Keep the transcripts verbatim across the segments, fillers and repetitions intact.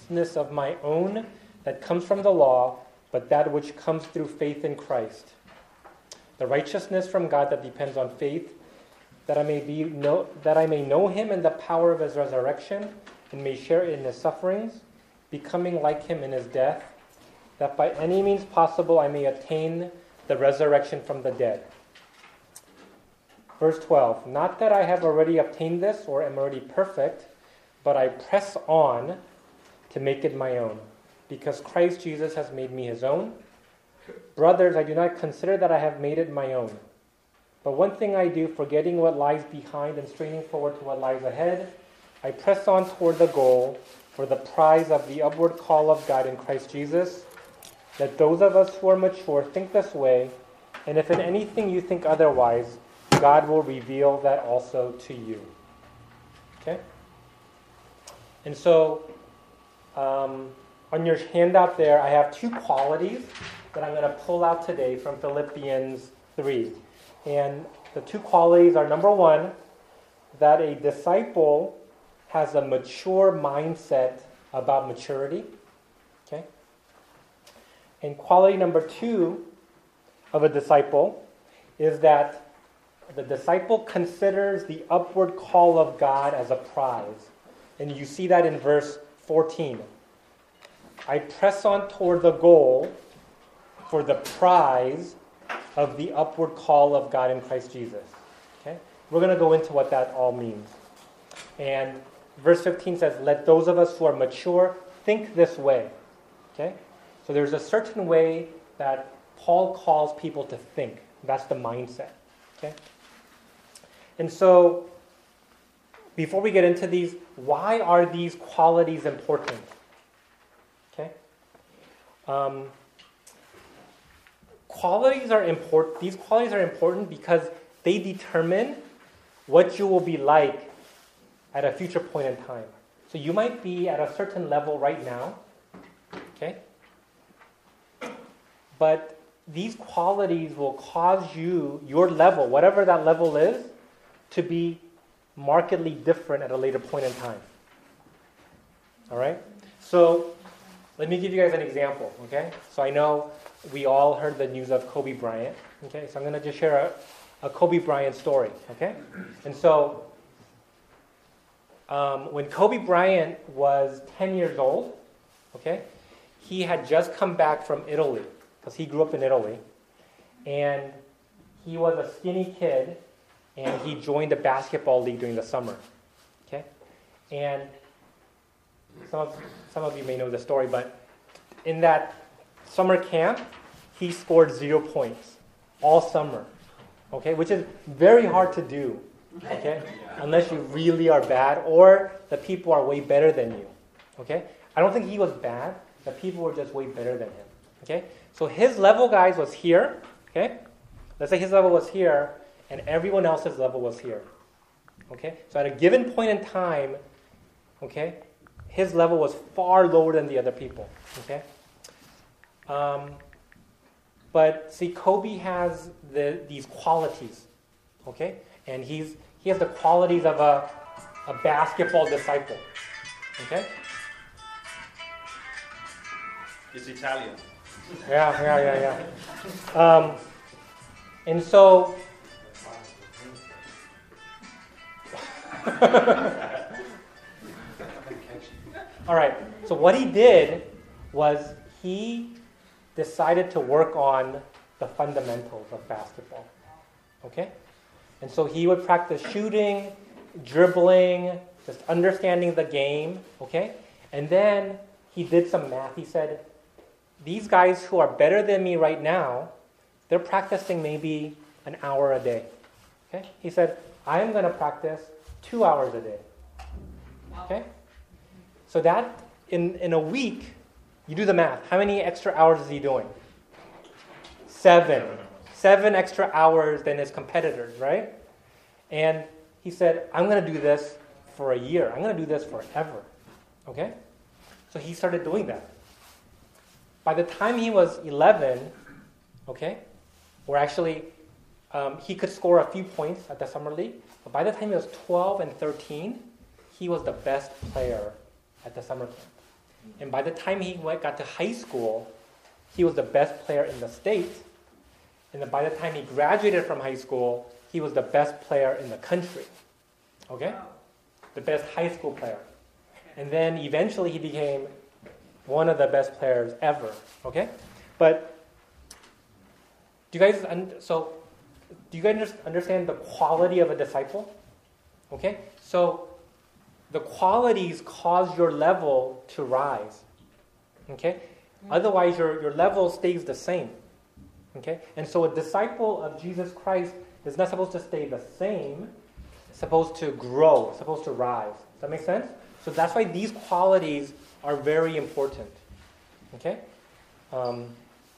righteousness of my own that comes from the law, but that which comes through faith in Christ. The righteousness from God that depends on faith, that I may be know, that I may know him in the power of his resurrection, and may share in his sufferings, becoming like him in his death, that by any means possible I may attain the resurrection from the dead. Verse twelve, not that I have already obtained this or am already perfect, but I press on to make it my own, because Christ Jesus has made me his own. Brothers, I do not consider that I have made it my own. But one thing I do, forgetting what lies behind and straining forward to what lies ahead, I press on toward the goal for the prize of the upward call of God in Christ Jesus. Let those of us who are mature think this way, and if in anything you think otherwise, God will reveal that also to you. Okay? And so, um, on your handout there, I have two qualities that I'm going to pull out today from Philippians three. And the two qualities are, number one, that a disciple has a mature mindset about maturity. Okay? And quality number two of a disciple is that the disciple considers the upward call of God as a prize. And you see that in verse fourteen. I press on toward the goal for the prize of the upward call of God in Christ Jesus. Okay? We're going to go into what that all means. And verse fifteen says, let those of us who are mature think this way. Okay? So there's a certain way that Paul calls people to think. That's the mindset. Okay? And so, before we get into these, why are these qualities important? Okay? Um, qualities are important. These qualities are important because they determine what you will be like at a future point in time. So you might be at a certain level right now, okay? But these qualities will cause you, your level, whatever that level is, to be markedly different at a later point in time. All right? So let me give you guys an example, okay? So I know we all heard the news of Kobe Bryant, okay? So I'm going to just share a, a Kobe Bryant story, okay? And so um, when Kobe Bryant was ten years old, okay, he had just come back from Italy, because he grew up in Italy, and he was a skinny kid, and he joined the basketball league during the summer, okay? And some of, some of you may know the story, but in that summer camp, he scored zero points all summer, okay? Which is very hard to do, okay? Unless you really are bad or the people are way better than you, okay? I don't think he was bad. The people were just way better than him, okay? So his level, guys, was here, okay? Let's say his level was here, and everyone else's level was here, okay? So at a given point in time, okay, his level was far lower than the other people, okay? Um, but see, Kobe has the, these qualities, okay? And he's he has the qualities of a, a basketball disciple, okay? He's Italian. Yeah, yeah, yeah, yeah. Um, and so... All right, so what he did was he decided to work on the fundamentals of basketball, okay? And so he would practice shooting, dribbling, just understanding the game, okay? And then he did some math. He said, these guys who are better than me right now, they're practicing maybe an hour a day, okay? He said, I am going to practice two hours a day, okay? So that, in, in a week, you do the math. How many extra hours is he doing? Seven. Seven extra hours than his competitors, right? And he said, I'm going to do this for a year. I'm going to do this forever. Okay? So he started doing that. By the time he was eleven, okay, or actually, um, he could score a few points at the summer league. But by the time he was twelve and thirteen, he was the best player at the summer camp. And by the time he went, got to high school, he was the best player in the state. And then by the time he graduated from high school, he was the best player in the country. Okay? The best high school player. And then eventually he became one of the best players ever. Okay? But do you guys un- so do you guys understand the quality of a disciple? Okay? So the qualities cause your level to rise. Okay? Otherwise your, your level stays the same. Okay? And so a disciple of Jesus Christ is not supposed to stay the same. It's supposed to grow, it's supposed to rise. Does that make sense? So that's why these qualities are very important. Okay? Um,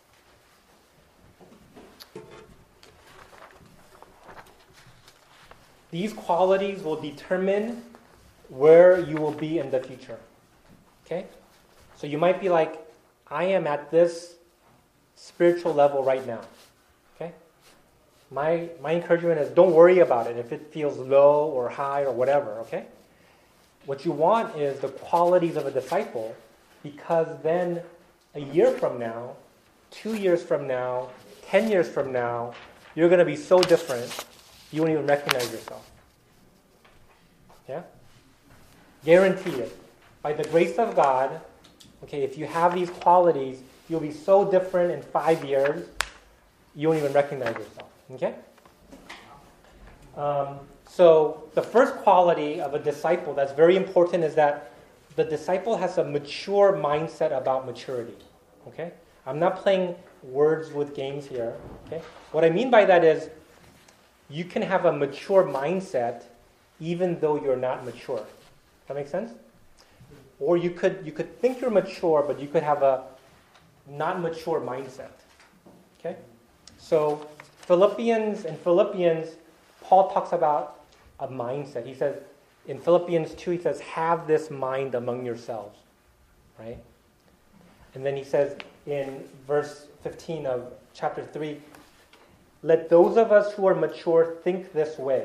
these qualities will determine where you will be in the future. Okay? So you might be like, I am at this spiritual level right now. Okay? My my encouragement is don't worry about it if it feels low or high or whatever, okay? What you want is the qualities of a disciple, because then a year from now, two years from now, ten years from now, you're going to be so different, you won't even recognize yourself. Yeah? Guaranteed it. By the grace of God, okay, if you have these qualities, you'll be so different in five years, you won't even recognize yourself. Okay? Um, so the first quality of a disciple that's very important is that the disciple has a mature mindset about maturity. Okay? I'm not playing words with games here. Okay? What I mean by that is you can have a mature mindset even though you're not mature. Does that make sense? Or you could you could think you're mature, but you could have a not mature mindset. Okay? So Philippians, in Philippians, Paul talks about a mindset. He says, in Philippians two, he says, have this mind among yourselves. Right? And then he says in verse fifteen of chapter three, let those of us who are mature think this way.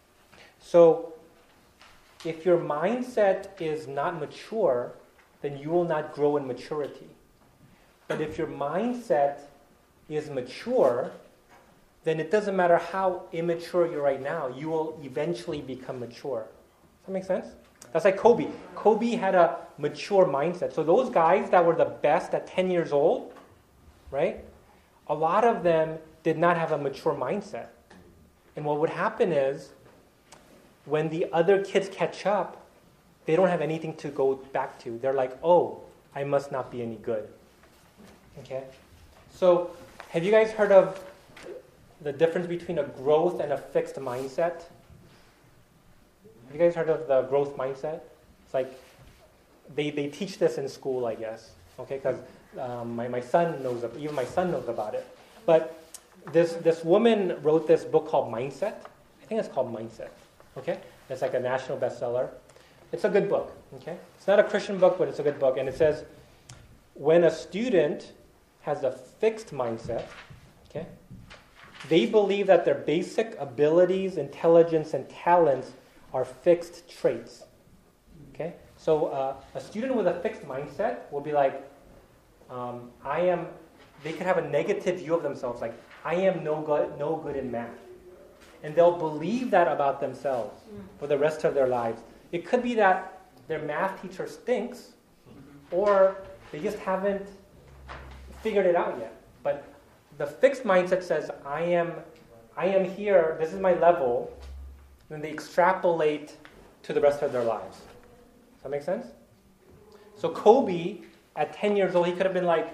So, if your mindset is not mature, then you will not grow in maturity. But if your mindset is mature, then it doesn't matter how immature you're right now, you will eventually become mature. Does that make sense? That's like Kobe. Kobe had a mature mindset. So those guys that were the best at ten years old, right? A lot of them did not have a mature mindset. And what would happen is, when the other kids catch up, they don't have anything to go back to. They're like, oh, I must not be any good. Okay? So, have you guys heard of the difference between a growth and a fixed mindset? Have you guys heard of the growth mindset? It's like, they, they teach this in school, I guess. Okay? Because um, my, my son knows, even my son knows about it. But this, this woman wrote this book called Mindset. I think it's called Mindset. Okay? It's like a national bestseller. It's a good book. Okay? It's not a Christian book, but it's a good book. And it says, when a student has a fixed mindset, okay, they believe that their basic abilities, intelligence, and talents are fixed traits. Okay? So uh, a student with a fixed mindset will be like, um, I am, they could have a negative view of themselves, like, I am no good, no good in math. And they'll believe that about themselves for the rest of their lives. It could be that their math teacher stinks, or they just haven't figured it out yet. But the fixed mindset says, I am, I am here, this is my level, and they extrapolate to the rest of their lives. Does that make sense? So Kobe, at ten years old, he could have been like,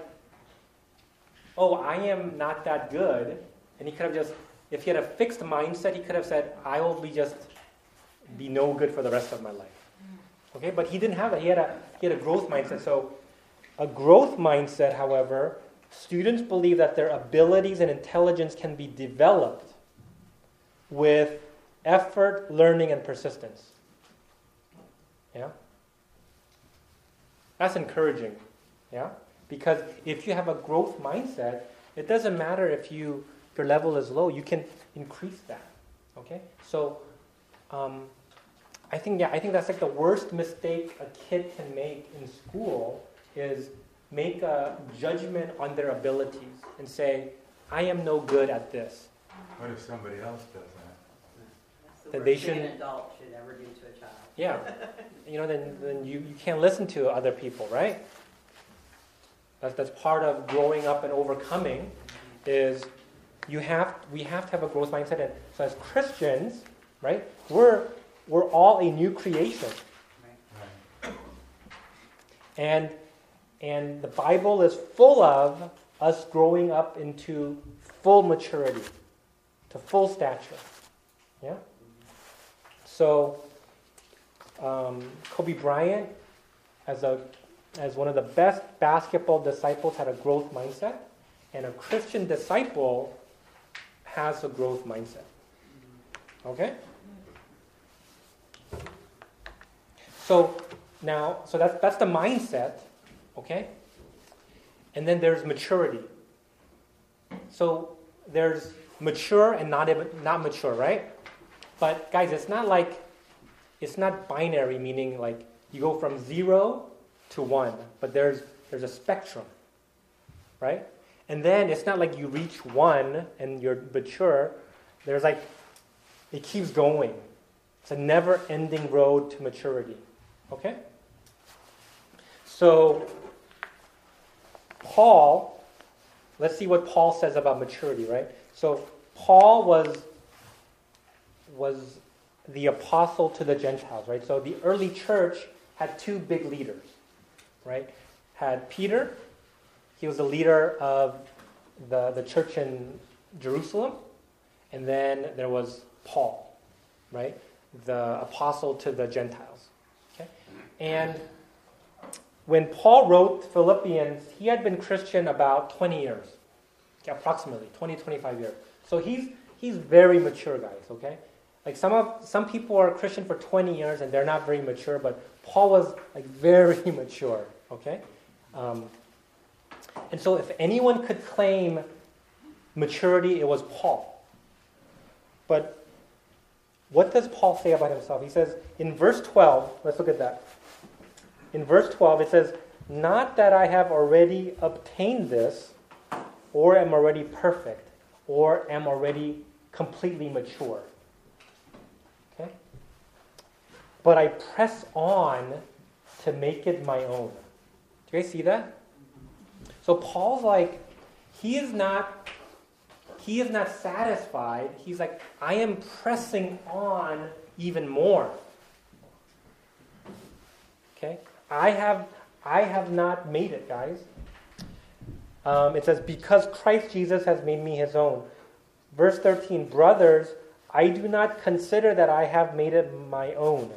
oh, I am not that good. And he could have just, if he had a fixed mindset, he could have said, I will be just be no good for the rest of my life. Okay, but he didn't have that. He had a he had a growth mindset. So a growth mindset, however, students believe that their abilities and intelligence can be developed with effort, learning, and persistence. Yeah? That's encouraging. Yeah? Because if you have a growth mindset, it doesn't matter if you your level is low, you can increase that. Okay? So um, I think yeah, I think that's like the worst mistake a kid can make in school is make a judgment on their abilities and say, I am no good at this. What if somebody else does that? That's the That worst they thing shouldn't- an adult should ever do to a child. Yeah. You know, then, then you, you can't listen to other people, right? That's, that's part of growing up and overcoming is you have we have to have a growth mindset. And so as Christians, right, we're we're all a new creation. Right. And and the Bible is full of us growing up into full maturity, to full stature. Yeah? So um, Kobe Bryant, as a as one of the best basketball disciples, had a growth mindset, and a Christian disciple has a growth mindset. Okay? So now, so that's that's the mindset, okay? And then there's maturity. So there's mature and not not mature, right? But guys, it's not like it's not binary, meaning like you go from zero to one, but there's there's a spectrum, right? And then it's not like you reach one and you're mature. There's like it keeps going. It's a never-ending road to maturity. Okay? So Paul, let's see what Paul says about maturity, right? So Paul was was the apostle to the Gentiles, right? So the early church had two big leaders, right? Had Peter, he was the leader of the, the church in Jerusalem, and then there was Paul, right? The apostle to the Gentiles. Okay? And when Paul wrote Philippians, he had been Christian about twenty years, okay, approximately twenty, twenty-five years. So he's he's very mature, guys, okay? Like some of some people are Christian for twenty years and they're not very mature, but Paul was like very mature, okay? Um, and so if anyone could claim maturity, it was Paul. But what does Paul say about himself? He says in verse twelve, let's look at that. In verse twelve, it says, "Not that I have already obtained this, or am already perfect, or am already completely mature. Okay? But I press on to make it my own." Do you guys see that? So Paul's like, he is not, he is not satisfied. He's like, I am pressing on even more. Okay? I have, I have not made it, guys. Um, it says, because Christ Jesus has made me his own. Verse thirteen, brothers, I do not consider that I have made it my own.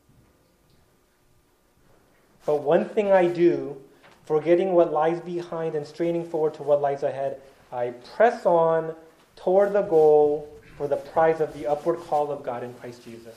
But one thing I do, forgetting what lies behind and straining forward to what lies ahead, I press on toward the goal for the prize of the upward call of God in Christ Jesus.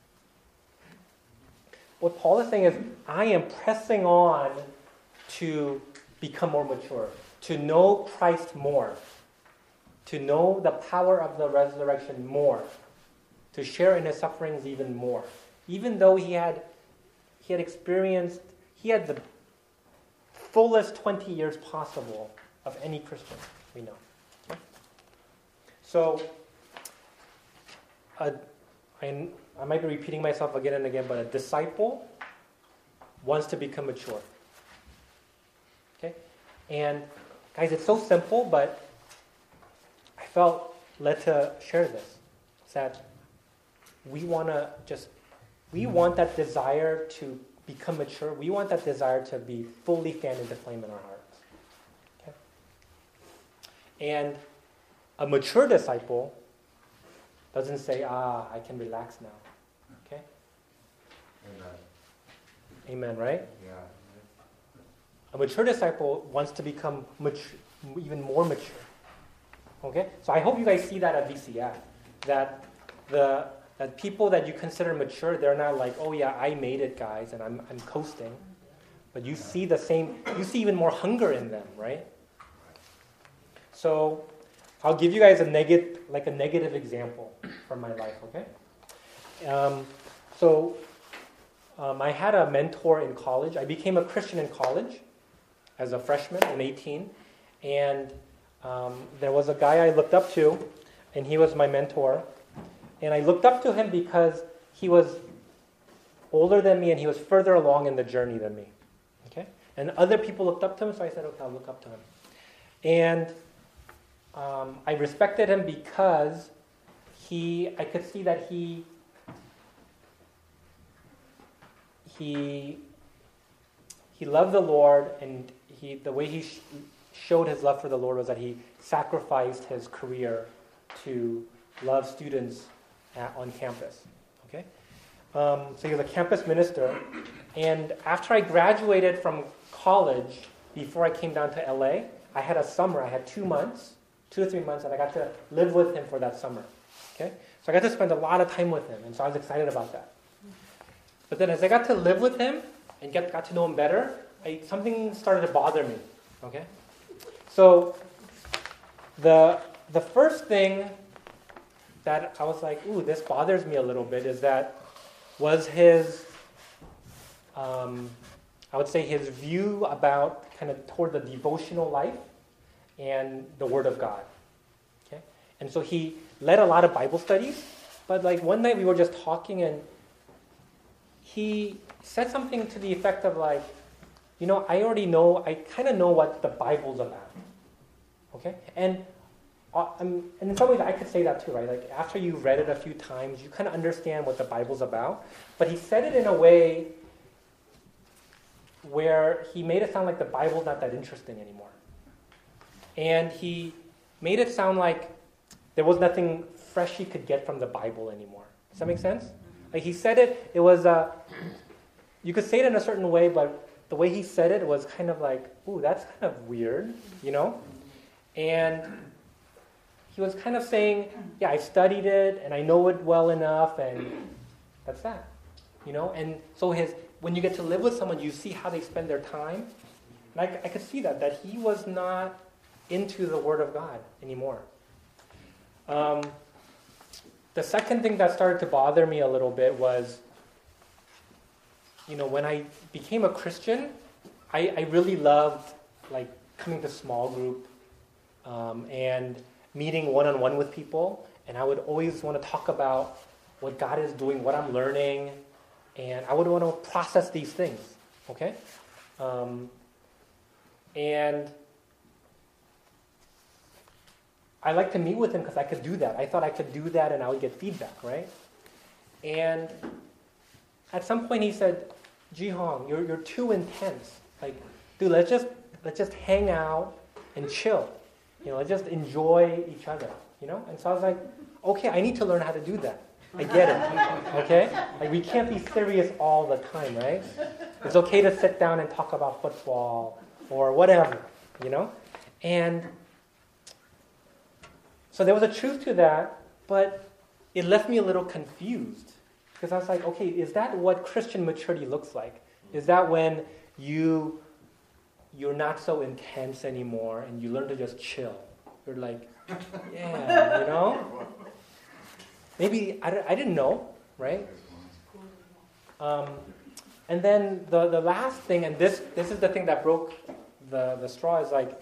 What Paul is saying is, I am pressing on to become more mature, to know Christ more, to know the power of the resurrection more, to share in his sufferings even more. Even though he had he had experienced, he had the fullest twenty years possible of any Christian we know. Okay? So, a, I, I might be repeating myself again and again, but a disciple wants to become mature. Okay? And guys, it's so simple, but I felt led to share this. It's that we want to just, we want that desire to become mature. We want that desire to be fully fanned into flame in our hearts. Okay? And a mature disciple doesn't say, ah, I can relax now. Okay? Amen. Amen, right? Yeah. A mature disciple wants to become mature, even more mature. Okay? So I hope you guys see that at V C F. That the that people that you consider mature, they're not like, oh yeah, I made it, guys, and I'm I'm coasting. But you see the same, you see even more hunger in them, right? So I'll give you guys a negative, like a negative example from my life, okay? Um, so um, I had a mentor in college. I became a Christian in college, as a freshman in eighteen. And um, there was a guy I looked up to, and he was my mentor. And I looked up to him because he was older than me and he was further along in the journey than me. Okay? And other people looked up to him, so I said, okay, I'll look up to him. And um, I respected him because he, I could see that he, he, he loved the Lord, and he, the way he sh- showed his love for the Lord was that he sacrificed his career to love students at, on campus. Okay, um, so he was a campus minister, and after I graduated from college, before I came down to L A, I had a summer. I had two months, two to three months, and I got to live with him for that summer. Okay, so I got to spend a lot of time with him, and so I was excited about that. But then, as I got to live with him and get got to know him better, I, something started to bother me. Okay, so the the first thing that I was like, ooh, this bothers me a little bit, is that was his, um, I would say his view about kind of toward the devotional life and the Word of God. Okay, and so he led a lot of Bible studies, but like one night we were just talking and he said something to the effect of like, you know, I already know, I kind of know what the Bible's about. Okay, and Uh, and in some ways, I could say that too, right? Like after you've read it a few times, you kind of understand what the Bible's about. But he said it in a way where he made it sound like the Bible's not that interesting anymore. And he made it sound like there was nothing fresh he could get from the Bible anymore. Does that make sense? Like he said it, it was, uh, you could say it in a certain way, but the way he said it was kind of like, ooh, that's kind of weird, you know? And he was kind of saying, yeah, I've studied it, and I know it well enough, and that's that, you know? And so his when you get to live with someone, you see how they spend their time. And I, I could see that, that he was not into the Word of God anymore. Um, the second thing that started to bother me a little bit was, you know, when I became a Christian, I, I really loved, like, coming to small group um, and meeting one-on-one with people, and I would always want to talk about what God is doing, what I'm learning, and I would want to process these things, okay? Um, and I like to meet with him because I could do that. I thought I could do that and I would get feedback, right? And at some point he said, Ji-hong, you're you're too intense. Like, dude, let's just let's just hang out and chill. You know, let's just enjoy each other, you know? And so I was like, okay, I need to learn how to do that. I get it, okay? Like, we can't be serious all the time, right? It's okay to sit down and talk about football or whatever, you know? And so there was a truth to that, but it left me a little confused because I was like, okay, is that what Christian maturity looks like? Is that when you... you're not so intense anymore, and you learn to just chill. You're like, yeah, you know? Maybe, I, I didn't know, right? Um, and then the, the last thing, and this this is the thing that broke the, the straw, is like,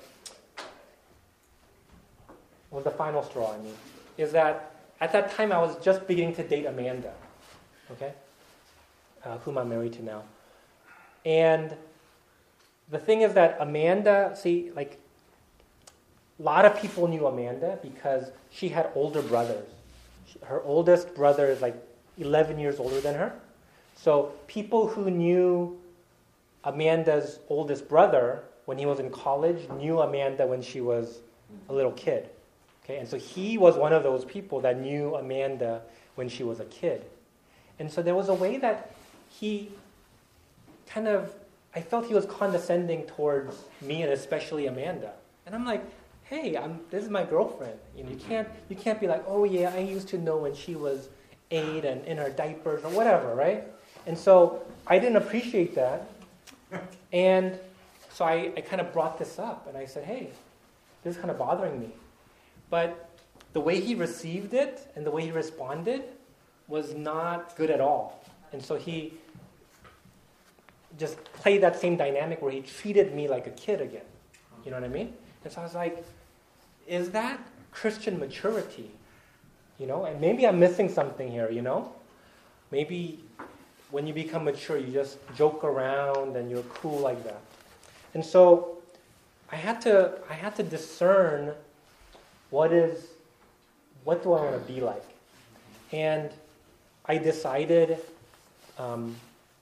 was the final straw, I mean, is that at that time I was just beginning to date Amanda, okay? Uh, whom I'm married to now. And the thing is that Amanda, see, like, a lot of people knew Amanda because she had older brothers. Her oldest brother is like eleven years older than her. So people who knew Amanda's oldest brother when he was in college knew Amanda when she was a little kid. Okay, and so he was one of those people that knew Amanda when she was a kid. And so there was a way that he kind of, I felt he was condescending towards me and especially Amanda. And I'm like, hey, I'm, this is my girlfriend. You know, you can't you can't be like, oh yeah, I used to know when she was eight and in her diapers or whatever, right? And so I didn't appreciate that. And so I, I kind of brought this up and I said, hey, this is kind of bothering me. But the way he received it and the way he responded was not good at all. And so he just play that same dynamic where he treated me like a kid again. You know what I mean? And so I was like, is that Christian maturity? You know, and maybe I'm missing something here, you know? Maybe when you become mature, you just joke around and you're cool like that. And so I had to I had to discern what is what do I want to be like. And I decided, um,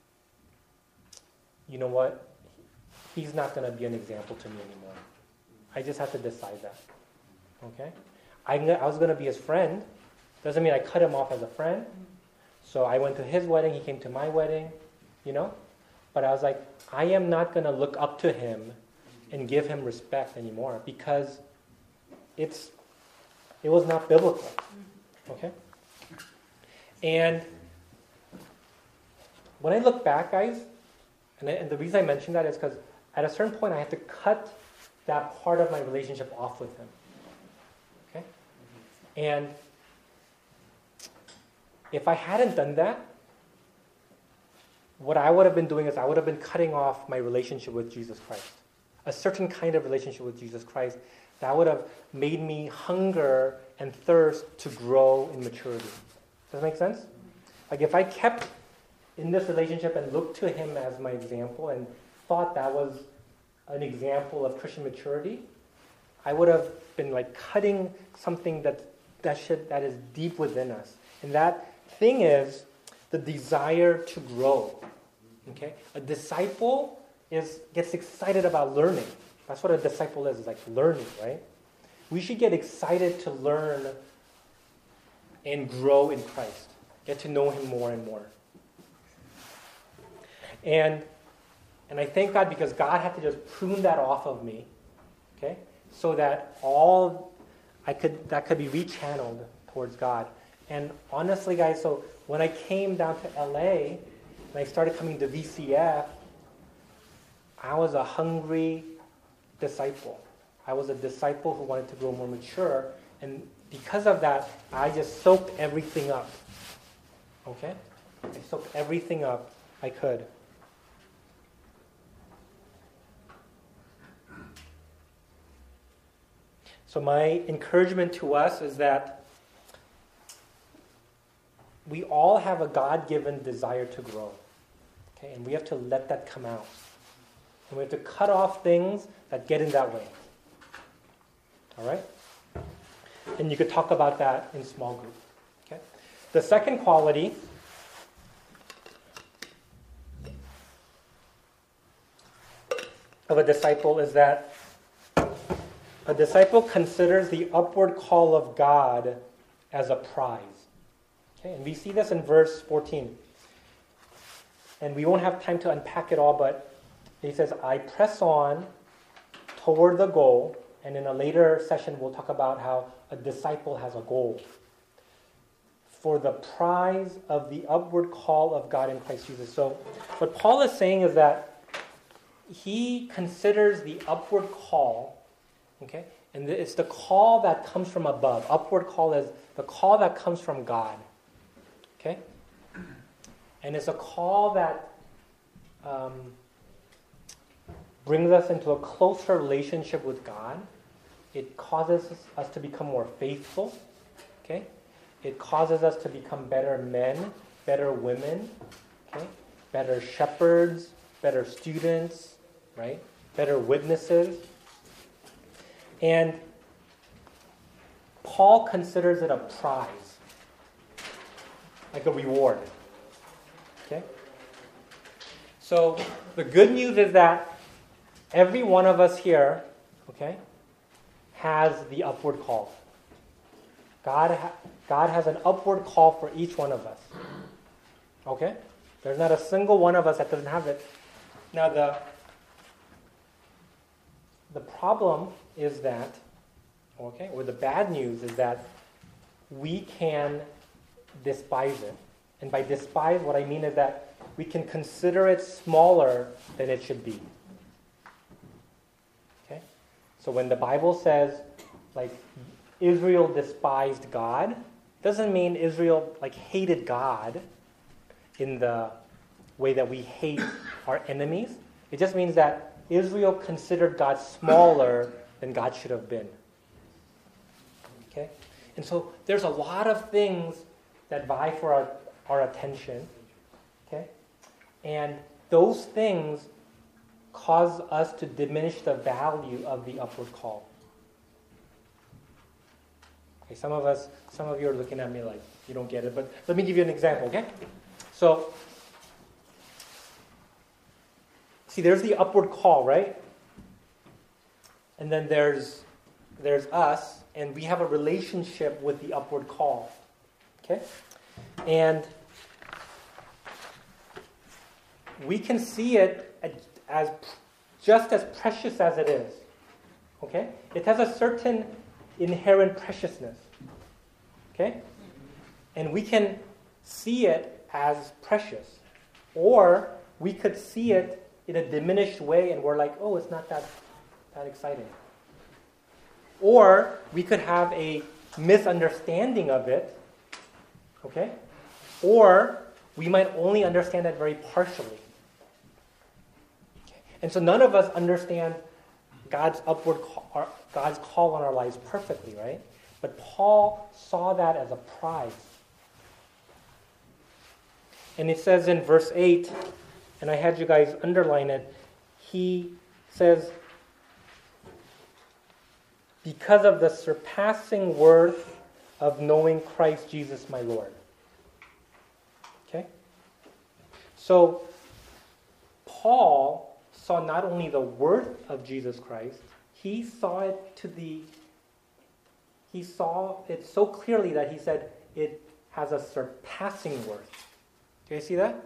you know what? He's not going to be an example to me anymore. I just had to decide that. Okay? I, I was going to be his friend. Doesn't mean I cut him off as a friend. So I went to his wedding. He came to my wedding. You know? But I was like, I am not going to look up to him and give him respect anymore because it's it was not biblical. Okay? And when I look back, guys, and, I, and the reason I mention that is because at a certain point I had to cut that part of my relationship off with him. Okay? And if I hadn't done that, what I would have been doing is I would have been cutting off my relationship with Jesus Christ. A certain kind of relationship with Jesus Christ that would have made me hunger and thirst to grow in maturity. Does that make sense? Like if I kept in this relationship and looked to him as my example and thought that was an example of Christian maturity, I would have been like cutting something that that should that is deep within us. And that thing is the desire to grow. Okay? A disciple is gets excited about learning. That's what a disciple is, is like learning, right? We should get excited to learn and grow in Christ. Get to know him more and more. And and I thank God because God had to just prune that off of me, okay? So that all I could that could be rechanneled towards God. And honestly, guys, so when I came down to L A and I started coming to V C F, I was a hungry disciple. I was a disciple who wanted to grow more mature, and because of that, I just soaked everything up. Okay? I soaked everything up I could. So my encouragement to us is that we all have a God-given desire to grow. Okay? And we have to let that come out. And we have to cut off things that get in that way. All right? And you could talk about that in small group. Okay? The second quality of a disciple is that a disciple considers the upward call of God as a prize. Okay? And we see this in verse fourteen. And we won't have time to unpack it all, but he says, I press on toward the goal. And in a later session, we'll talk about how a disciple has a goal. For the prize of the upward call of God in Christ Jesus. So what Paul is saying is that he considers the upward call, okay? And it's the call that comes from above. Upward call is the call that comes from God, okay? And it's a call that um, brings us into a closer relationship with God. It causes us to become more faithful. Okay? It causes us to become better men, better women, okay? Better shepherds, better students, right? Better witnesses. And Paul considers it a prize, like a reward. Okay? So the good news is that every one of us here, okay, has the upward call. God, ha- God has an upward call for each one of us. Okay? There's not a single one of us that doesn't have it. Now the the problem is that, okay, or the bad news is that we can despise it. And by despise, what I mean is that we can consider it smaller than it should be. Okay? So when the Bible says, like, Israel despised God, doesn't mean Israel, like, hated God in the way that we hate our enemies. It just means that Israel considered God smaller than God should have been. Okay? And so there's a lot of things that vie for our, our attention. Okay? And those things cause us to diminish the value of the upward call. Okay, some of us, some of you are looking at me like you don't get it, but let me give you an example, okay? So, see, there's the upward call, right? And then there's there's us, and we have a relationship with the upward call, okay? And we can see it as just as precious as it is, okay? It has a certain inherent preciousness, okay? And we can see it as precious. Or we could see it in a diminished way and we're like, oh, it's not that, that exciting. Or we could have a misunderstanding of it, okay? Or we might only understand it very partially. Okay? And so none of us understand God's upward call, God's call on our lives perfectly, right? But Paul saw that as a prize. And it says in verse eight, and I had you guys underline it, he says, because of the surpassing worth of knowing Christ Jesus my Lord. Okay? So, Paul saw not only the worth of Jesus Christ, he saw it to the, he saw it so clearly that he said it has a surpassing worth. Do you see that?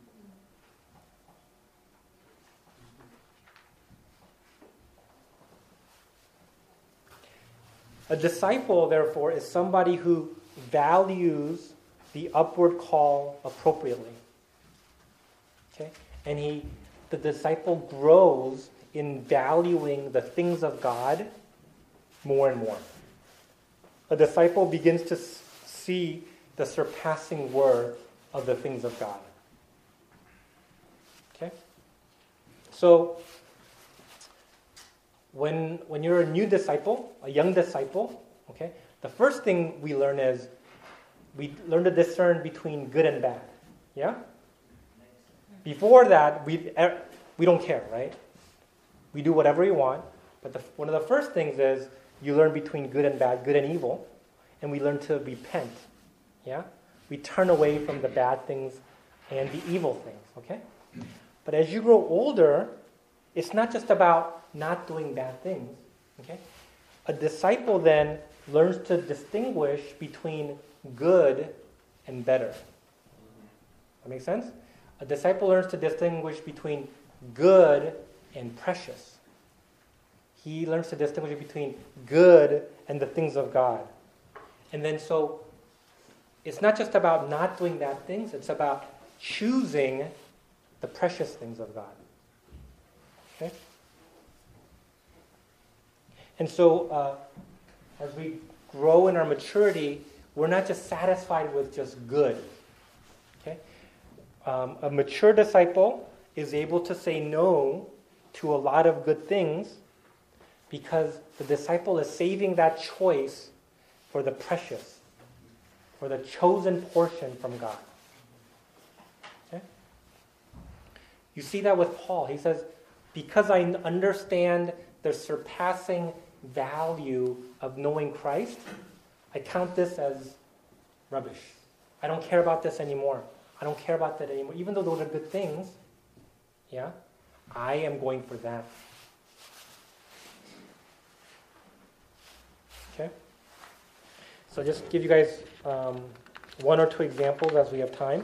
A disciple, therefore, is somebody who values the upward call appropriately. Okay? And he, the disciple grows in valuing the things of God more and more. A disciple begins to see the surpassing worth of the things of God. Okay? So, When, when you're a new disciple, a young disciple, okay, the first thing we learn is we learn to discern between good and bad. Yeah? Before that, we we don't care, right? We do whatever we want. But the, one of the first things is you learn between good and bad, good and evil, and we learn to repent. Yeah? We turn away from the bad things and the evil things, okay? But as you grow older, it's not just about not doing bad things. Okay? A disciple then learns to distinguish between good and better. That makes sense? A disciple learns to distinguish between good and precious. He learns to distinguish between good and the things of God. And then so it's not just about not doing bad things, it's about choosing the precious things of God. Okay? And so, uh, as we grow in our maturity, we're not just satisfied with just good. Okay? Um, a mature disciple is able to say no to a lot of good things because the disciple is saving that choice for the precious, for the chosen portion from God. Okay? You see that with Paul. He says, because I understand the surpassing value of knowing Christ, I count this as rubbish. I don't care about this anymore. I don't care about that anymore. Even though those are good things, yeah, I am going for that. Okay? So just give you guys um, one or two examples as we have time.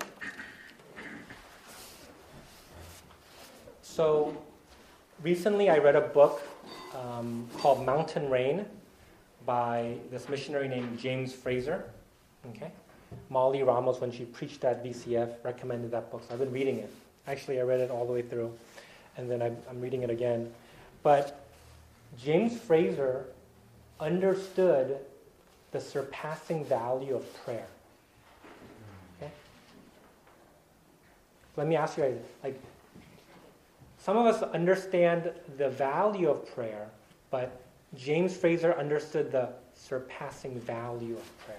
So recently I read a book Um, called Mountain Rain by this missionary named James Fraser. Okay, Molly Ramos, when she preached at V C F, recommended that book. So I've been reading it. Actually, I read it all the way through, and then I'm, I'm reading it again. But James Fraser understood the surpassing value of prayer. Okay? let me ask you guys, like, some of us understand the value of prayer, but James Fraser understood the surpassing value of prayer.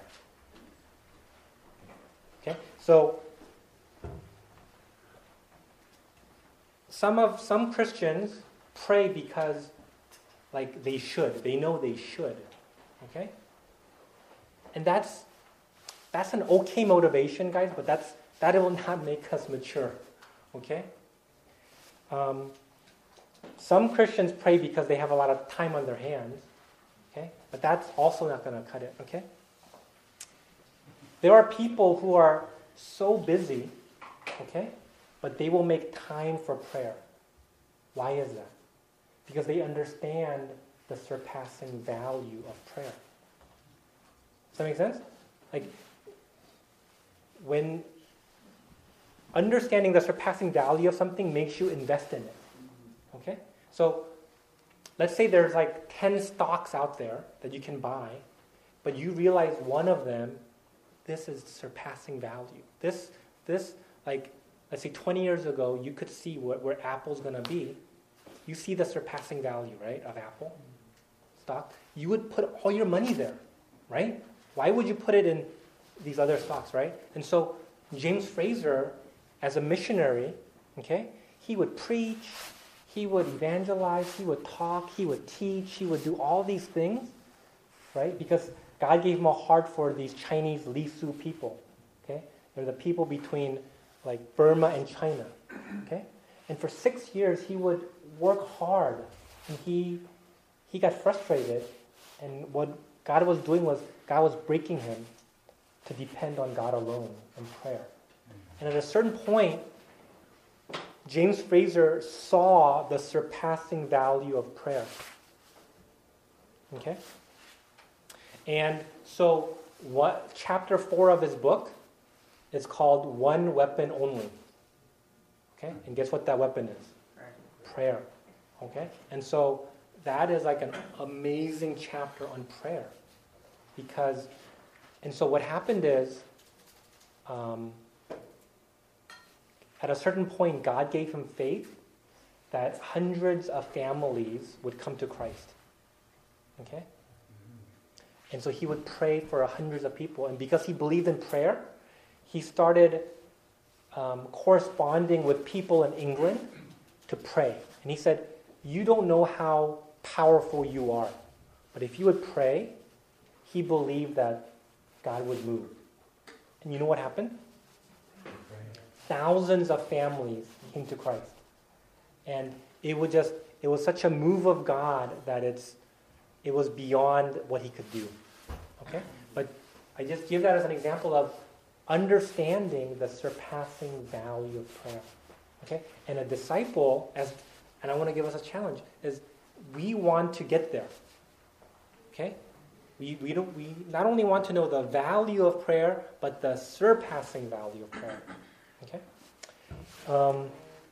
Okay? So, some of some Christians pray because, like, they should. They know they should. Okay? And that's that's an okay motivation, guys, but that's that will not make us mature. Okay? Um, some Christians pray because they have a lot of time on their hands. Okay? But that's also not going to cut it. Okay? There are people who are so busy, okay, but they will make time for prayer. Why is that? Because they understand the surpassing value of prayer. Does that make sense? Like, when understanding the surpassing value of something makes you invest in it. Okay? So, let's say there's like ten stocks out there that you can buy, but you realize one of them, this is surpassing value. This, this, like, let's say twenty years ago, you could see what, where Apple's going to be. You see the surpassing value, right, of Apple stock. You would put all your money there, right? Why would you put it in these other stocks, right? And so James Fraser, as a missionary, okay, he would preach, he would evangelize, he would talk, he would teach, he would do all these things, right? Because God gave him a heart for these Chinese Lisu people, okay? They're the people between, like, Burma and China, okay? And for six years, he would work hard, and he he got frustrated, and what God was doing was, God was breaking him to depend on God alone in prayer. And at a certain point, James Fraser saw the surpassing value of prayer. Okay? And so, what chapter four of his book is called One Weapon Only. Okay? And guess what that weapon is? Prayer. Okay? And so, that is like an amazing chapter on prayer. Because, and so what happened is, um, at a certain point, God gave him faith that hundreds of families would come to Christ. Okay? And so he would pray for hundreds of people. And because he believed in prayer, he started um, corresponding with people in England to pray. And he said, you don't know how powerful you are, but if you would pray, he believed that God would move. And you know what happened? Thousands of families came to Christ. And it was just, it was such a move of God that it's, it was beyond what he could do. Okay? But I just give that as an example of understanding the surpassing value of prayer. Okay? And a disciple, as and I want to give us a challenge, is we want to get there. Okay? We we don't we not only want to know the value of prayer, but the surpassing value of prayer. Okay? Um,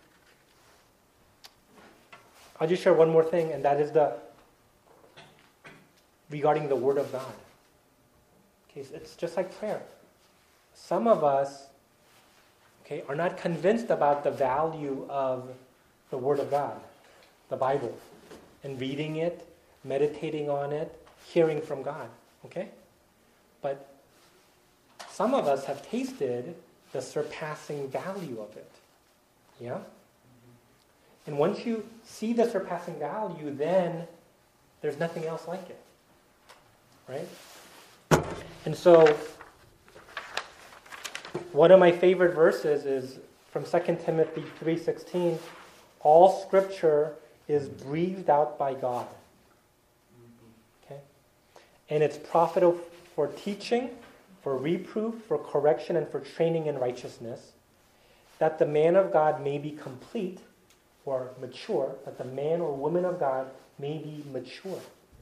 I'll just share one more thing, and that is the regarding the Word of God. Okay, so it's just like prayer. Some of us, okay, are not convinced about the value of the Word of God, the Bible, and reading it, meditating on it, hearing from God. Okay? But some of us have tasted the surpassing value of it. Yeah? And once you see the surpassing value, then there's nothing else like it. Right? And so, one of my favorite verses is from Second Timothy three sixteen. All scripture is breathed out by God. Okay? And it's profitable for teaching, for reproof, for correction, and for training in righteousness, that the man of God may be complete or mature, that the man or woman of God may be mature,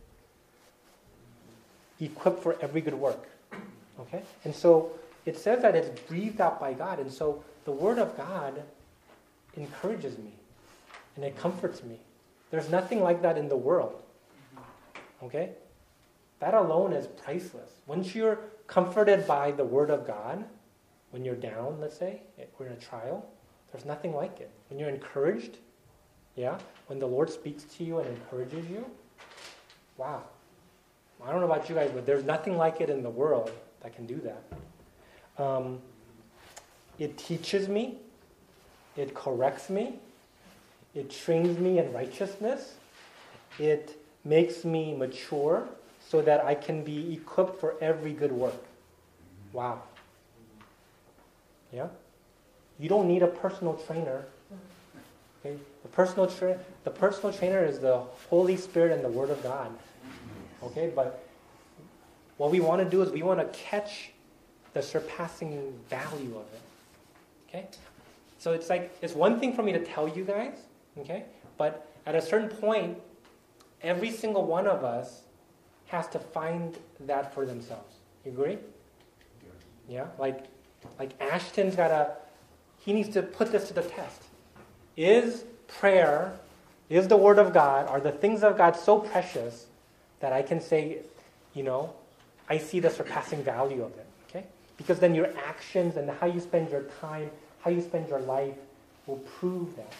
equipped for every good work. Okay? And so it says that it's breathed out by God, and so the Word of God encourages me, and it comforts me. There's nothing like that in the world. Okay? That alone is priceless. Once you're comforted by the Word of God, when you're down, let's say, or in a trial, There's nothing like it. When you're encouraged, yeah, when the Lord speaks to you and encourages you, wow. I don't know about you guys, but there's nothing like it in the world that can do that. Um, it teaches me. It corrects me. It trains me in righteousness. It makes me mature so that I can be equipped for every good work. Wow. Yeah? You don't need a personal trainer. Okay? The personal tra- the personal trainer is the Holy Spirit and the Word of God. Okay? But what we want to do is we want to catch the surpassing value of it. Okay? So it's like, it's one thing for me to tell you guys, okay? But at a certain point, every single one of us has to find that for themselves. You agree? Yeah? Like, like Ashton's got to, he needs to put this to the test. Is prayer, is the Word of God, are the things of God so precious that I can say, you know, I see the surpassing value of it, okay? Because then your actions and how you spend your time, how you spend your life will prove that.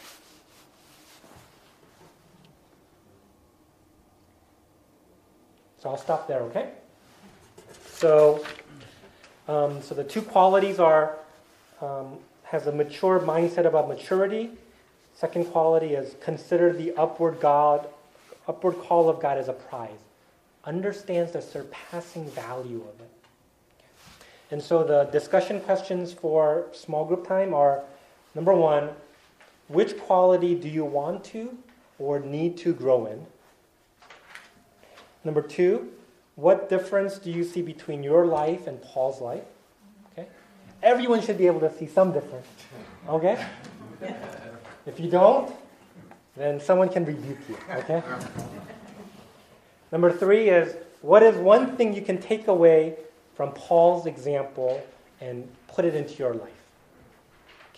So I'll stop there, okay? So, um, so the two qualities are, um, has a mature mindset about maturity. Second quality is consider the upward God, upward call of God as a prize. Understands the surpassing value of it. And so the discussion questions for small group time are, number one, which quality do you want to or need to grow in? Number two, what difference do you see between your life and Paul's life? Okay, everyone should be able to see some difference. Okay? If you don't, then someone can rebuke you. Okay? Number three is, what is one thing you can take away from Paul's example and put it into your life?